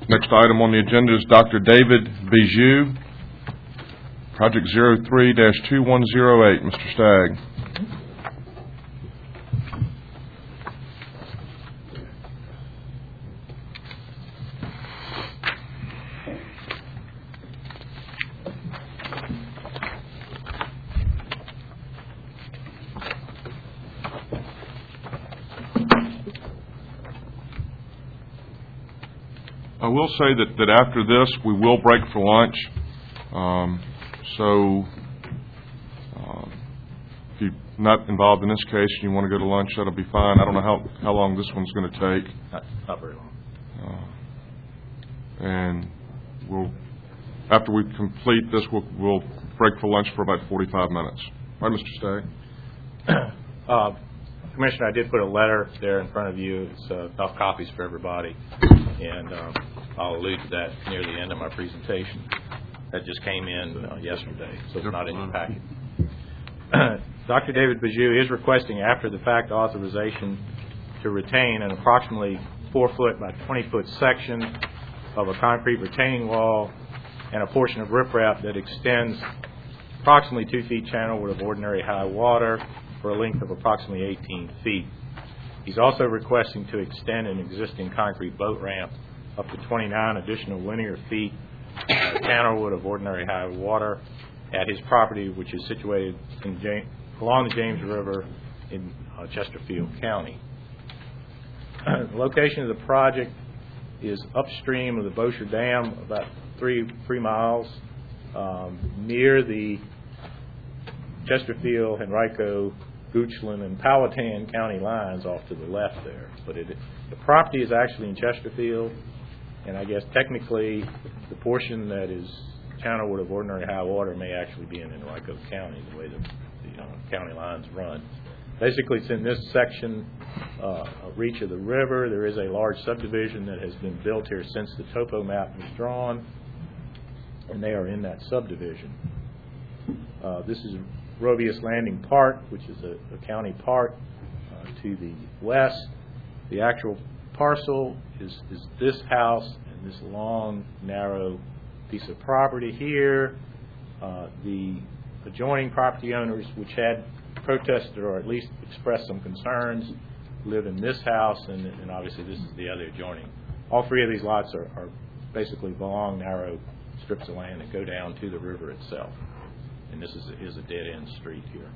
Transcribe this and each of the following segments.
Next item on the agenda is Dr. David Bijou, Project 03-2108. Mr. Stagg. I will say that after this we will break for lunch. If you're not involved in this case and you want to go to lunch, that'll be fine. I don't know how long this one's going to take. Not very long. And after we complete this, we'll break for lunch for about 45 minutes. All right, Mr. Stagg. Commissioner, I did put a letter there in front of you. It's enough copies for everybody, and I'll allude to that near the end of my presentation. That just came in yesterday, so it's not in your packet. Dr. David Bijou is requesting after-the-fact authorization to retain an approximately 4-foot by 20-foot section of a concrete retaining wall and a portion of riprap that extends approximately 2 feet channelward of ordinary high water for a length of approximately 18 feet. He's also requesting to extend an existing concrete boat ramp up to 29 additional linear feet channelward of ordinary high water at his property, which is situated along the James River in Chesterfield County. The location of the project is upstream of the Bossier Dam, about 3 miles, near the Chesterfield, Henrico, Goochland, and Powhatan County lines off to the left there. But the property is actually in Chesterfield, and I guess technically the portion that is channelward of ordinary high water may actually be in Henrico County, the way the county lines run. Basically, it's in this section of reach of the river. There is a large subdivision that has been built here since the topo map was drawn, and they are in that subdivision. This is Robius Landing Park, which is a county park to the west. The actual parcel is this house and this long, narrow piece of property here. The adjoining property owners, which had protested or at least expressed some concerns, live in this house, and obviously this is the other adjoining. All 3 of these lots are basically long, narrow strips of land that go down to the river itself. And this is a dead-end street here.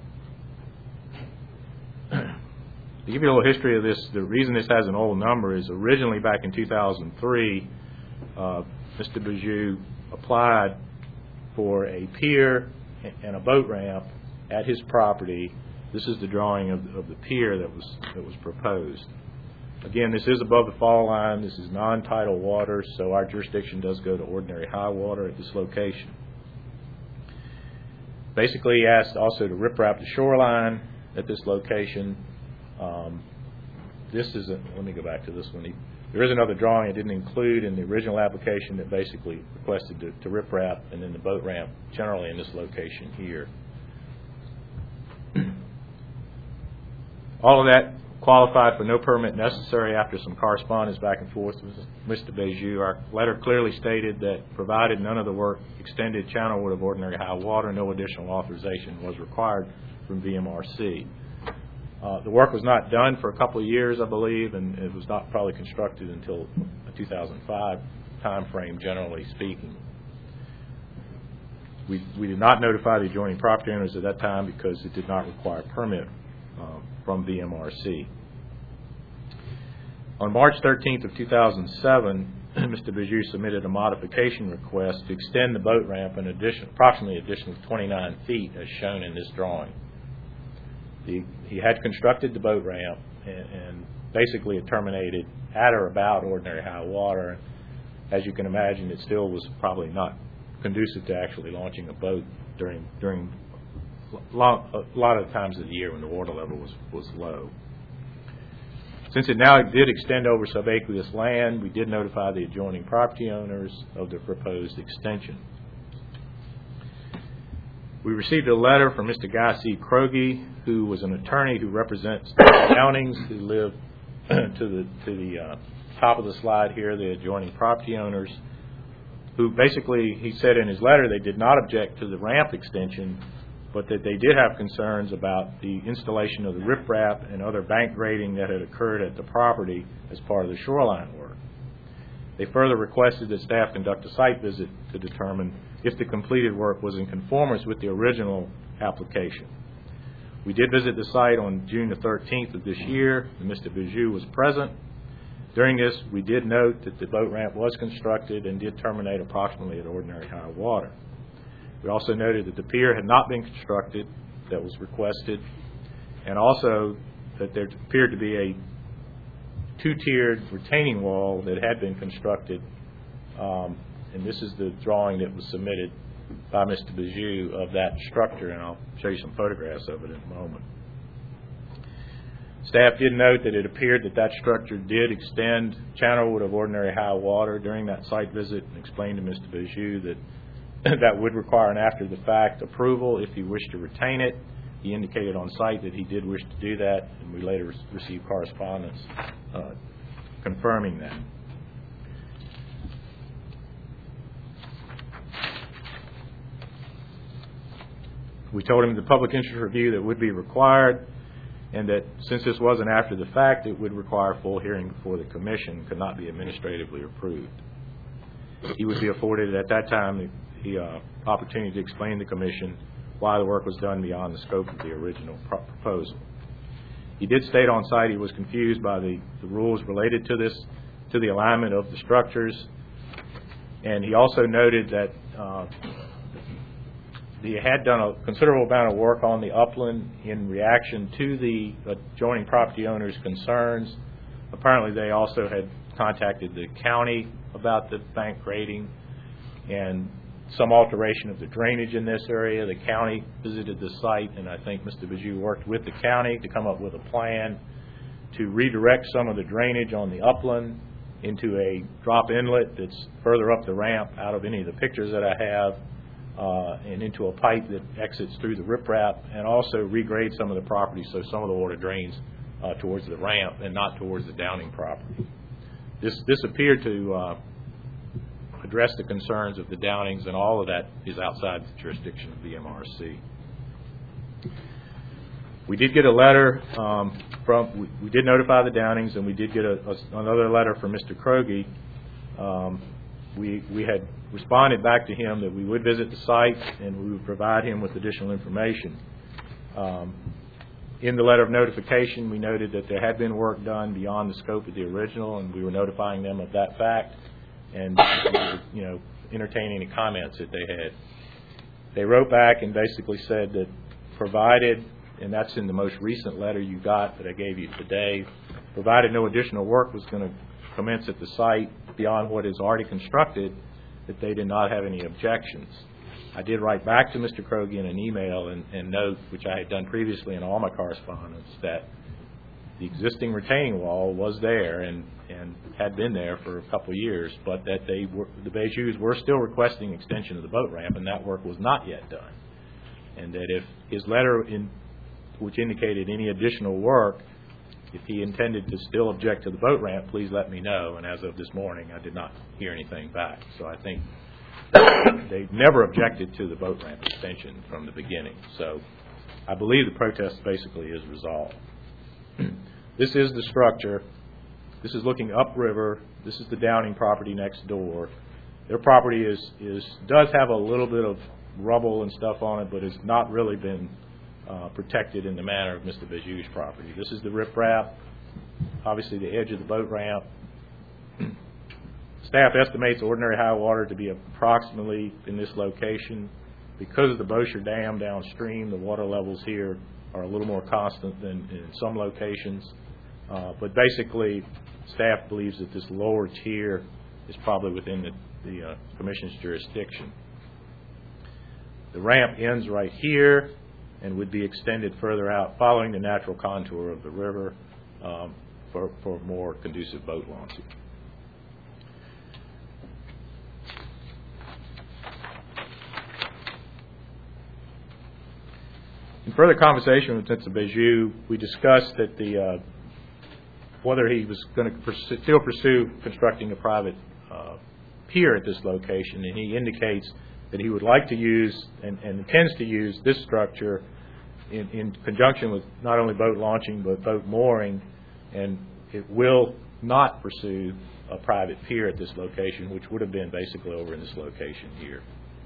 To give you a little history of this, the reason this has an old number is originally back in 2003, Mr. Bijou applied for a pier and a boat ramp at his property. This is the drawing of the pier that was proposed. Again, this is above the fall line. This is non-tidal water, so our jurisdiction does go to ordinary high water at this location. Basically, he asked also to riprap the shoreline at this location. Let me go back to this one. There is another drawing it didn't include in the original application that basically requested to riprap and then the boat ramp generally in this location here. All of that qualified for no permit necessary after some correspondence back and forth with Mr. Bijou. Our letter clearly stated that provided none of the work extended channelward of ordinary high water, no additional authorization was required from VMRC. The work was not done for a couple of years, I believe, and it was not probably constructed until a 2005 time frame, generally speaking. We did not notify the adjoining property owners at that time because it did not require a permit from VMRC. On March 13th of 2007, Mr. Bijou submitted a modification request to extend the boat ramp an approximately additional 29 feet as shown in this drawing. He had constructed the boat ramp and basically it terminated at or about ordinary high water. As you can imagine, it still was probably not conducive to actually launching a boat during a lot of times of the year when the water level was low. Since it now did extend over subaqueous land, we did notify the adjoining property owners of the proposed extension. We received a letter from Mr. Guy C. Kroge, who was an attorney who represents Downings, who live to the top of the slide here, the adjoining property owners, who basically, he said in his letter, they did not object to the ramp extension, but that they did have concerns about the installation of the riprap and other bank grading that had occurred at the property as part of the shoreline work. They further requested that staff conduct a site visit to determine if the completed work was in conformance with the original application. We did visit the site on June the 13th of this year, and Mr. Bijou was present. During this, we did note that the boat ramp was constructed and did terminate approximately at ordinary high water. We also noted that the pier had not been constructed that was requested, and also that there appeared to be a two-tiered retaining wall that had been constructed, and this is the drawing that was submitted by Mr. Bijou of that structure, and I'll show you some photographs of it in a moment. Staff did note that it appeared that that structure did extend channelward of ordinary high water during that site visit, and explained to Mr. Bijou that that would require an after-the-fact approval if he wished to retain it. He indicated on site that he did wish to do that, and we later received correspondence confirming that. We told him the public interest review that would be required, and that since this wasn't after the fact, it would require full hearing before the commission, could not be administratively approved. He would be afforded at that time the opportunity to explain to the commission why the work was done beyond the scope of the original proposal. He did state on site he was confused by the rules related to this, to the alignment of the structures, and he also noted that he had done a considerable amount of work on the upland in reaction to the adjoining property owners' concerns. Apparently they also had contacted the county about the bank grading and some alteration of the drainage in this area. The county visited the site, and I think Mr. Bijou worked with the county to come up with a plan to redirect some of the drainage on the upland into a drop inlet that's further up the ramp out of any of the pictures that I have, and into a pipe that exits through the riprap, and also regrade some of the property so some of the water drains towards the ramp and not towards the Downing property. This appeared to address the concerns of the Downings, and all of that is outside the jurisdiction of the MRC. We did get a letter we did notify the Downings, and we did get another letter from Mr. Krogi. We had responded back to him that we would visit the site and we would provide him with additional information. In the letter of notification, we noted that there had been work done beyond the scope of the original, and we were notifying them of that fact, and entertaining any comments that they had. They wrote back and basically said that provided, and that's in the most recent letter you got that I gave you today, provided no additional work was going to commence at the site beyond what is already constructed, that they did not have any objections. I did write back to Mr. Krogi in an email and note, which I had done previously in all my correspondence, that the existing retaining wall was there and had been there for a couple of years, but that the Bijous were still requesting extension of the boat ramp, and that work was not yet done. And that if his letter, which indicated any additional work, if he intended to still object to the boat ramp, please let me know. And as of this morning, I did not hear anything back. So I think they never objected to the boat ramp extension from the beginning. So I believe the protest basically is resolved. This is the structure. This is looking upriver. This is the Downing property next door. Their property does have a little bit of rubble and stuff on it, but has not really been protected in the manner of Mr. Bijou's property. This is the riprap, obviously the edge of the boat ramp. Staff estimates ordinary high water to be approximately in this location. Because of the Bossier Dam downstream, the water levels here are a little more constant than in some locations. But basically, staff believes that this lower tier is probably within the Commission's jurisdiction. The ramp ends right here and would be extended further out following the natural contour of the river for more conducive boat launching. In further conversation with Mr. Bijou, we discussed that whether he was going to still pursue constructing a private pier at this location, and he indicates that he would like to use and intends to use this structure in conjunction with not only boat launching but boat mooring, and it will not pursue a private pier at this location, which would have been basically over in this location here.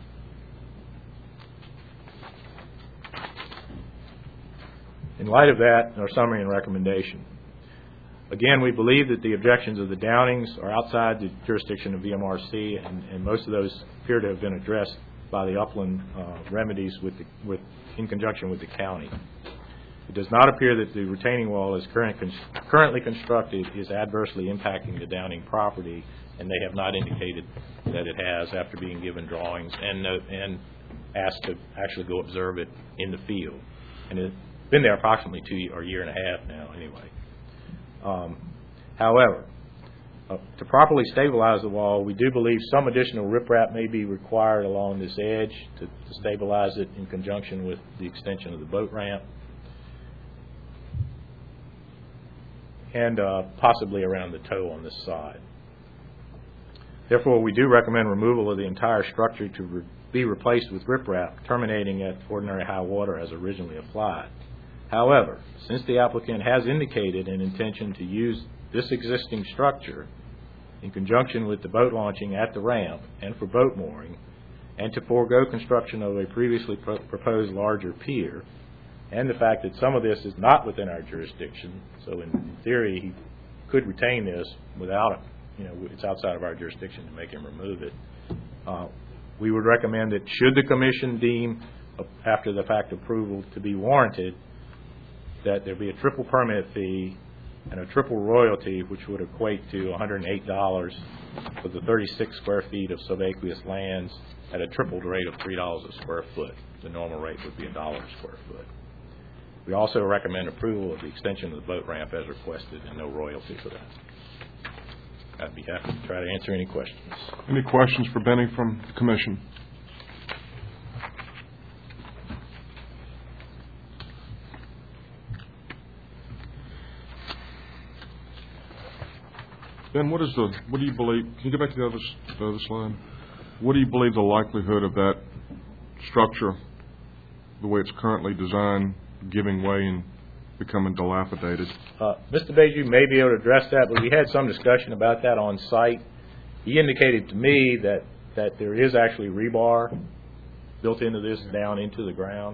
In light of that, our summary and recommendation. Again, we believe that the objections of the Downings are outside the jurisdiction of VMRC, and most of those appear to have been addressed by the upland remedies in conjunction with the county. It does not appear that the retaining wall as currently constructed is adversely impacting the Downing property, and they have not indicated that it has after being given drawings and asked to actually go observe it in the field. And it's been there approximately a year and a half now anyway. However, to properly stabilize the wall, we do believe some additional riprap may be required along this edge to stabilize it in conjunction with the extension of the boat ramp, and possibly around the toe on this side. Therefore, we do recommend removal of the entire structure to be replaced with riprap, terminating at ordinary high water as originally applied. However, since the applicant has indicated an intention to use this existing structure in conjunction with the boat launching at the ramp and for boat mooring, and to forego construction of a previously proposed larger pier, and the fact that some of this is not within our jurisdiction, so in theory he could retain this without, it's outside of our jurisdiction to make him remove it. We would recommend that should the commission deem after the fact approval to be warranted, that there be a triple permit fee and a triple royalty, which would equate to $108 for the 36 square feet of subaqueous lands at a tripled rate of $3 a square foot. The normal rate would be $1 a square foot. We also recommend approval of the extension of the boat ramp as requested and no royalty for that. I'd be happy to try to answer any questions. Any questions for Benny from the commission? Ben, what do you believe, can you go back to the other slide? What do you believe the likelihood of that structure, the way it's currently designed, giving way and becoming dilapidated? Mr. Beju may be able to address that, but we had some discussion about that on site. He indicated to me that there is actually rebar built into this down into the ground.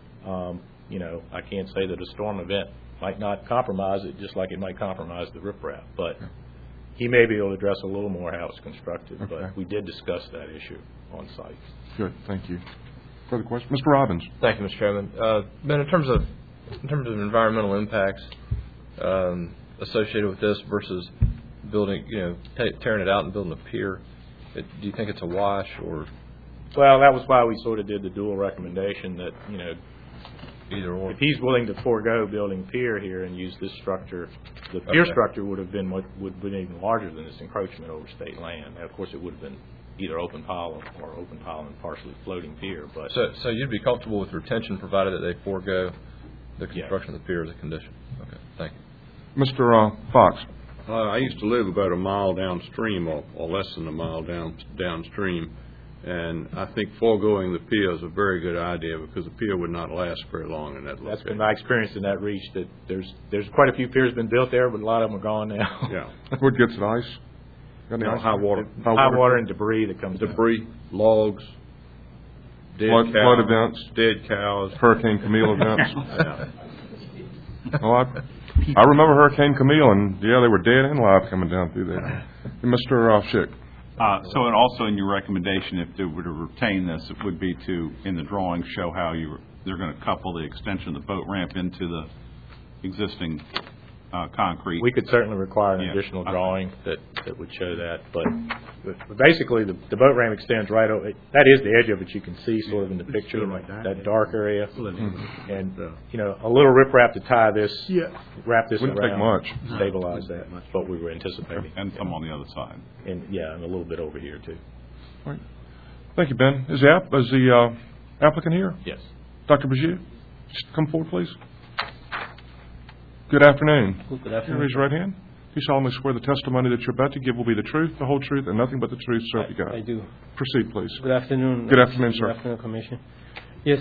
I can't say that a storm event might not compromise it, just like it might compromise the riprap, but he may be able to address a little more how it's constructed, okay. But we did discuss that issue on site. Good, thank you. Further questions? Mr. Robbins. Thank you, Mr. Chairman. Ben, in terms of environmental impacts associated with this versus building, tearing it out and building a pier, do you think it's a wash or? Well, that was why we sort of did the dual recommendation that, either or. If he's willing to forego building a pier here and use this structure, the pier structure would have been even larger than this encroachment over state land. Now, of course, it would have been either open pile or open pile and partially floating pier. But so you'd be comfortable with retention provided that they forego the construction of the pier as a condition. Okay, thank you. Mr. Fox. I used to live about a mile downstream or less than a mile downstream. And I think foregoing the pier is a very good idea because the pier would not last very long in that location. That's been my experience in that reach, that there's quite a few piers been built there, but a lot of them are gone now. Yeah. What gets the ice? Got any ice? High water. High water and debris that comes Debris, logs, dead cows, flood events, dead cows. Hurricane Camille events. Yeah. Oh, I remember Hurricane Camille, and they were dead and alive coming down through there. And Mr. Schick. And also in your recommendation, if they were to retain this, it would be to, in the drawing, show how they're going to couple the extension of the boat ramp into the existing concrete. We could certainly require an additional drawing that would show that, but basically the boat ramp extends right over. That is the edge of it. You can see sort of in the picture, that dark area, and a little riprap to tie this, wrap this Wouldn't around, take much. stabilize that. What we were anticipating, and some on the other side. and and a little bit over here too. All right. Thank you, Ben. Is the applicant here? Yes. Dr. Bajiu, just come forward, please. Good afternoon. Good afternoon. Raise your right hand. Do you solemnly swear the testimony that you're about to give will be the truth, the whole truth, and nothing but the truth, so help you God? I do. Proceed, please. Good afternoon. Good afternoon, sir. Good afternoon, Commission. Yes,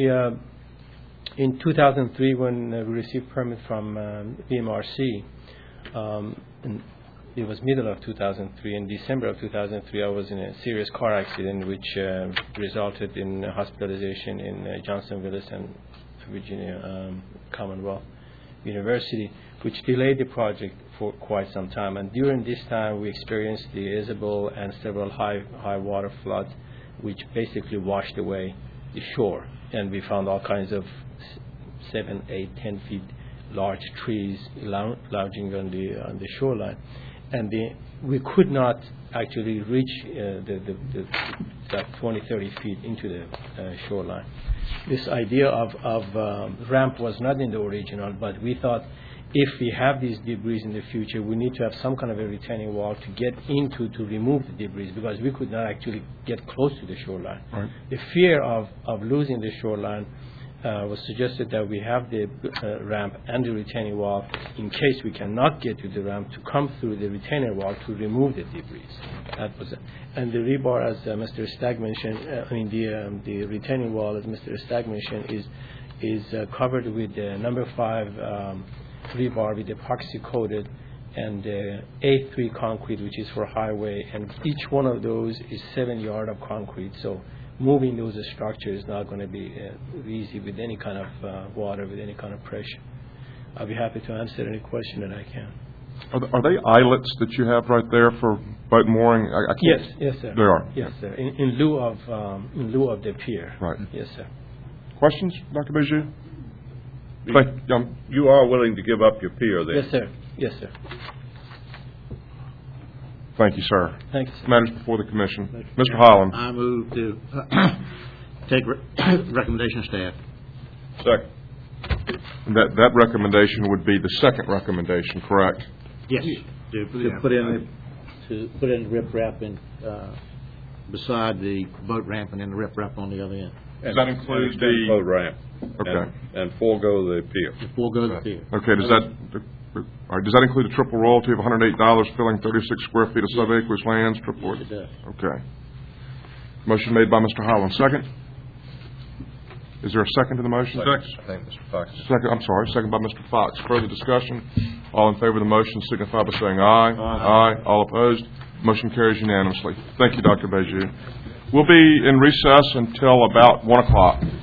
in 2003, when we received permit from BMRC, and it was middle of 2003. In December of 2003, I was in a serious car accident, which resulted in hospitalization in Johnson Willis and Virginia Commonwealth University, which delayed the project for quite some time. And during this time, we experienced the Isabel and several high water floods, which basically washed away the shore. And we found all kinds of 7, 8, 10 feet large trees lounging on the shoreline. And we could not actually reach that 20, 30 feet into the shoreline. This idea of ramp was not in the original, but we thought if we have these debris in the future, we need to have some kind of a retaining wall to get into to remove the debris, because we could not actually get close to the shoreline. Right. The fear of losing the shoreline was suggested that we have the ramp and the retaining wall in case we cannot get to the ramp to come through the retaining wall to remove the debris. That was it. And the rebar, as Mr. Stagg mentioned, the retaining wall, as Mr. Stagg mentioned, is covered with number 5 rebar with epoxy coated and A3 concrete, which is for highway, and each one of those is 7 yards of concrete. So moving those structures is not going to be easy with any kind of water, with any kind of pressure. I'll be happy to answer any question that I can. Are they eyelets that you have right there for boat mooring? I can't. Yes, sir. They are? Yes, sir. In lieu of the pier. Right. Yes, sir. Questions, Dr. Bijou? You are willing to give up your pier then? Yes, sir. Yes, sir. Thank you, sir. Thanks. Matters before the commission. Mr. Holland. I move to take recommendation of staff. Second. That recommendation would be the second recommendation, correct? Yes. To put in riprap and beside the boat ramp and then the riprap on the other end. Does that include the boat ramp? Okay. And forego the pier. Before goes the pier. Okay, does that include a triple royalty of $108 filling 36 square feet of subaqueous lands? Triple. Yes, it does. Okay. Motion made by Mr. Holland. Second? Is there a second to the motion? I think Mr. Fox. Second by Mr. Fox. Further discussion? All in favor of the motion signify by saying aye. Aye. All opposed? Motion carries unanimously. Thank you, Dr. Bijou. We'll be in recess until about 1 o'clock.